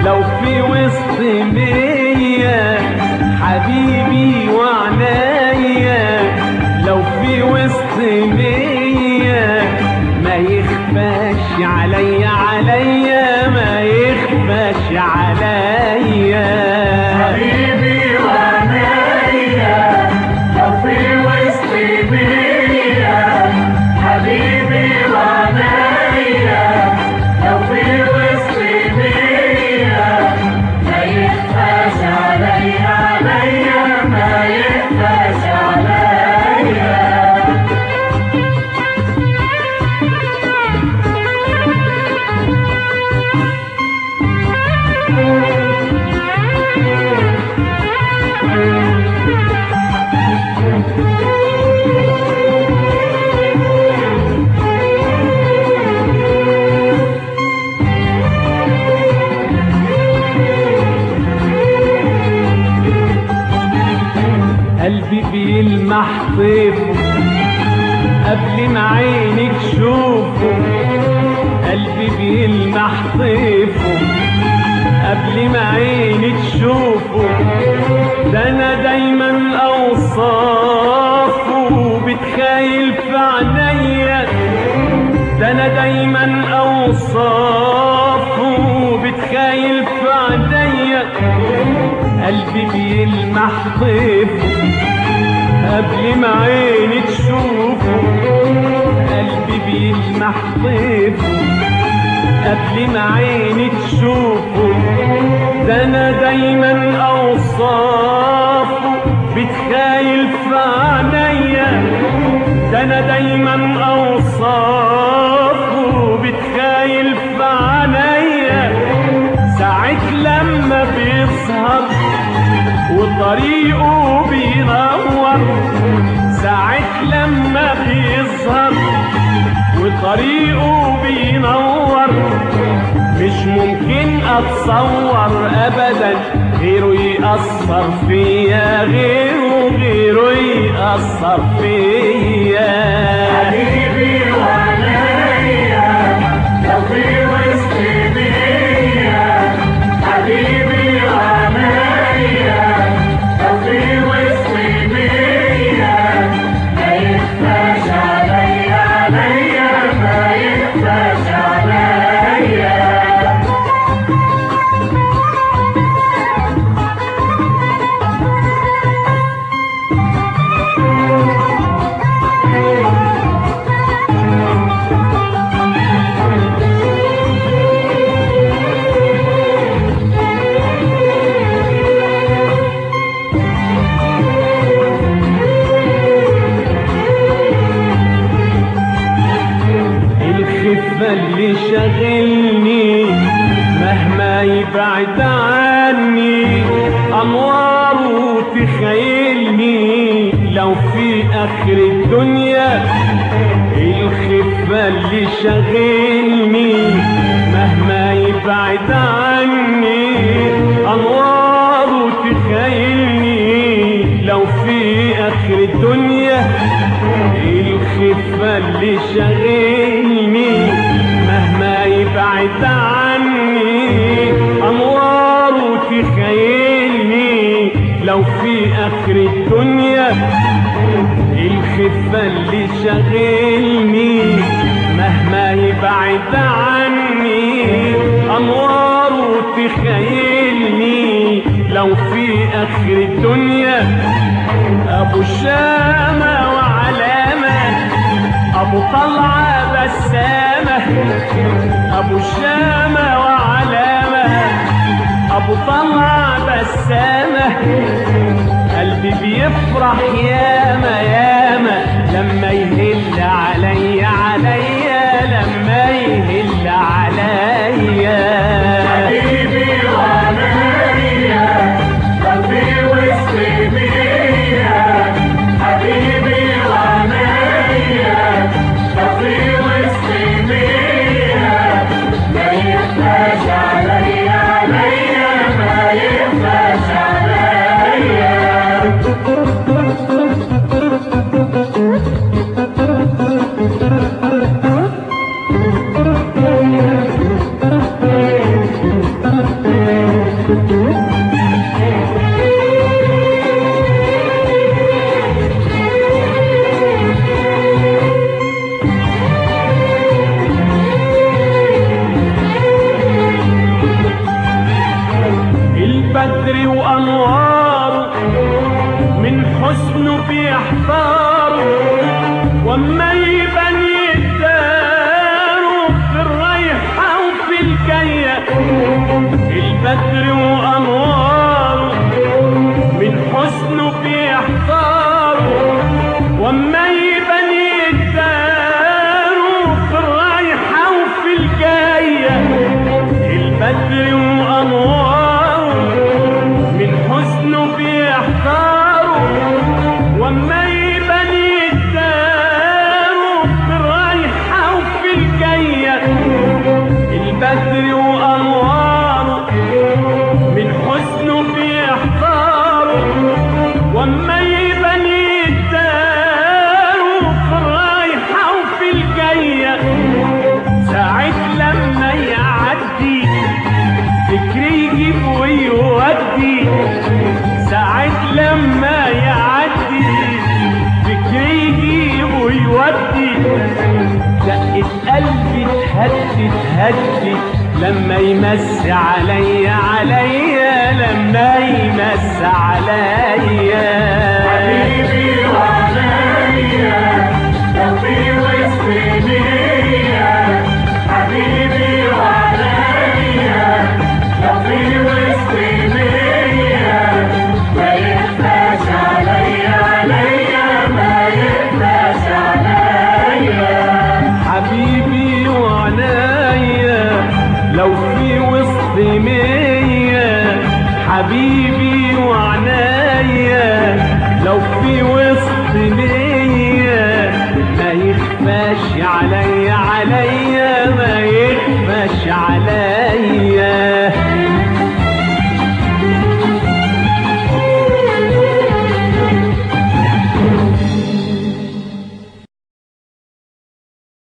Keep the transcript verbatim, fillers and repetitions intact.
لو في وسط مية حبيبي وعنايا، لو في وسط مية ما يخفاش عليا عليا ما يخفاش عليا حبيبي وعنايا، لو في وسط مية حبيبي وعنايا، لو في وسط مية ما يخفاش عليا عليا ما يخفاش عليا. قلبي بيلمح طيفه قبل ما عينك تشوفه، قلبي بيلمح طيفه قبل ما عينك تشوفه، ده انا دايما اوصافه بتخيل في عينيا، ده انا دايما اوصافه بتخيل في عينيا. قلبي بيلمح طيفه قبل ما عيني تشوفه، قلبي بيلمح طيفه قبل ما عيني تشوفه، ده انا دايما اوصافه بتخيل في عينيا، ده انا دايما اوصافه بتخيل في عينيا. ساعة لما بيسهر وطريقه بينور، ساعة لما بيظهر وطريقه بينور، مش ممكن اتصور ابدا غيره يأثر فيا، غيره غيره يأثر فيا. حبيبي وعنايا، لو في وسط مية حبيبي وعنايا، لو في وسط مية ما يخفاش عليا عليا ما يخفاش عليا. الخفة اللي شاغلني مهما يبعد عني، أنواره تخيلني لو في آخر الدنيا. الخفة اللي شاغلني مهما يبعد عني، أنواره تخيلني لو في آخر الدنيا. الخفة اللي شاغلني مهما يبعد عني، أنواره تخيلني لو في آخر الدنيا. الخفة اللي شاغلني مهما يبعد عني، أنواره تخيلني لو في آخر الدنيا. أبو شامة وعلامة، أبو طلعة بسامة، أبو شامة وعلامة، أبو طلعة بسامة. قلبي بيفرح ياما ياما لما يهل عليا عليا، لما يهل عليا. حبيبي وعنايا، لو في وسط مية حبيبي وعنايا، لو في وسط مية ما يخفاش عليا عليا ما يخفاش عليا. البدر وأنواره من حسنه بيحتاره، وما يبان يداره في الرايحة وفي الجاية. البدر وأنواره من حسنه بيحتاره، وما يبان يداره في الرايحة وفي الجاية. البدر وأنواره من حسنه بيحتاره، وما يبان يداره في الرايحة وفي الجاية. البدر وأنواره من حسنه بيحتاره، وما يبان يداره في الرايحة وفي الجاية. ساعة لما يعدي فكري يجيب ويودي، ساعة لما يعدي فكري يجيب ويودي. دقة قلبي تهدي تهدي لما يمس عليا عليا، لما يمس عليا. حبيبي وعليا لو في وسط ليا، حبيبي وعليا لو في وسط ليا. ما يخفاش عليا عليا، ما يخفاش عليا. حبيبي وعنايا لو في وسط مية، حبيبي وعنايا لو في وسط مية. ما يخفاش عليا عليا، ما يخفاش عليا.